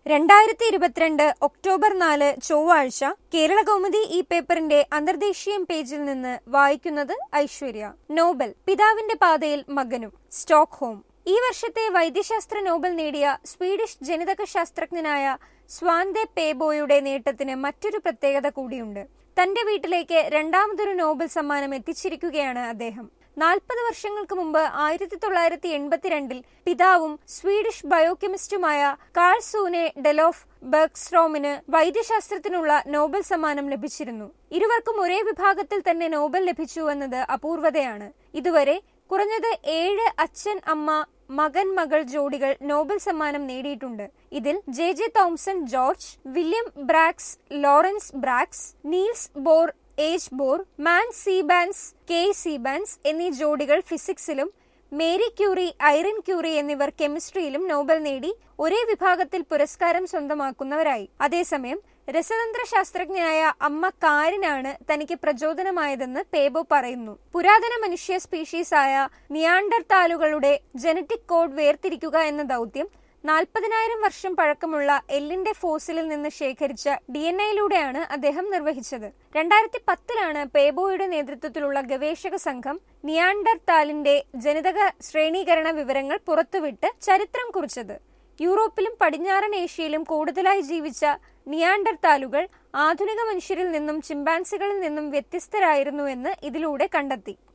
2022 October 4 ചൊവ്വാഴ്ച കേരള കൗമുദി ഈ പേപ്പറിന്റെ അന്തർദേശീയം പേജിൽ നിന്ന് വായിക്കുന്നത് ഐശ്വര്യ. നോബൽ പിതാവിന്റെ പാതയിൽ മകനും. സ്റ്റോക്ക്ഹോം. ഈ വർഷത്തെ വൈദ്യശാസ്ത്ര നോബൽ നേടിയ സ്വീഡിഷ് ജനിതക ശാസ്ത്രജ്ഞനായ സ്വാന്തെ പേബോയുടെ നേട്ടത്തിന് മറ്റൊരു പ്രത്യേകത കൂടിയുണ്ട്. തന്റെ വീട്ടിലേക്ക് രണ്ടാമതൊരു നോബൽ സമ്മാനം എത്തിച്ചിരിക്കുകയാണ് അദ്ദേഹം. 40 വർഷങ്ങൾക്ക് മുമ്പ് 1982 പിതാവും സ്വീഡിഷ് ബയോകെമിസ്റ്റുമായ കാൾ സൂനെ ഡെലോഫ് ബർഗ്സ്ട്രോമിന് വൈദ്യശാസ്ത്രത്തിനുള്ള നോബൽ സമ്മാനം ലഭിച്ചിരുന്നു. ഇരുവർക്കും ഒരേ വിഭാഗത്തിൽ തന്നെ നോബൽ ലഭിച്ചുവെന്നത് അപൂർവതയാണ്. ഇതുവരെ കുറഞ്ഞത് 7 അച്ഛൻ അമ്മ മകൻ മകൾ ജോഡികൾ നോബൽ സമ്മാനം നേടിയിട്ടുണ്ട്. ഇതിൽ J Thomson George, William Bragg Lawrence Bragg, Niels Bohr H Bohr, Manne Siegbahn K Siegbahn എന്നീ ജോഡികൾ ഫിസിക്സിലും മേരി ക്യൂറി ഐറിൻ ക്യൂറി എന്നിവർ കെമിസ്ട്രിയിലും നോബൽ നേടി ഒരേ വിഭാഗത്തിൽ പുരസ്കാരം സ്വന്തമാക്കുന്നവരായി. അതേസമയം രസതന്ത്ര ശാസ്ത്രജ്ഞയായ അമ്മ കാരിനാണ് തനിക്ക് പ്രചോദനമായതെന്ന് പേബോ പറയുന്നു. പുരാതന മനുഷ്യ സ്പീഷീസായ നിയാണ്ടർതാലുകളുടെ ജനറ്റിക് കോഡ് വേർതിരിക്കുക എന്ന ദൗത്യം 40,000 വർഷം പഴക്കമുള്ള എല്ലിന്റെ ഫോസിലിൽ നിന്ന് ശേഖരിച്ച DNA-യിലൂടെയാണ് അദ്ദേഹം നിർവഹിച്ചത്. 2010 പേബോയുടെ നേതൃത്വത്തിലുള്ള ഗവേഷക സംഘം നിയാണ്ടർതാലിന്റെ ജനിതക ശ്രേണീകരണ വിവരങ്ങൾ പുറത്തുവിട്ട് ചരിത്രം കുറിച്ചത്. യൂറോപ്പിലും പടിഞ്ഞാറൻ ഏഷ്യയിലും കൂടുതലായി ജീവിച്ച നിയാണ്ടർതാലുകൾ ആധുനിക മനുഷ്യരിൽ നിന്നും ചിമ്പാൻസികളിൽ നിന്നും വ്യത്യസ്തരായിരുന്നുവെന്ന് ഇതിലൂടെ കണ്ടെത്തി.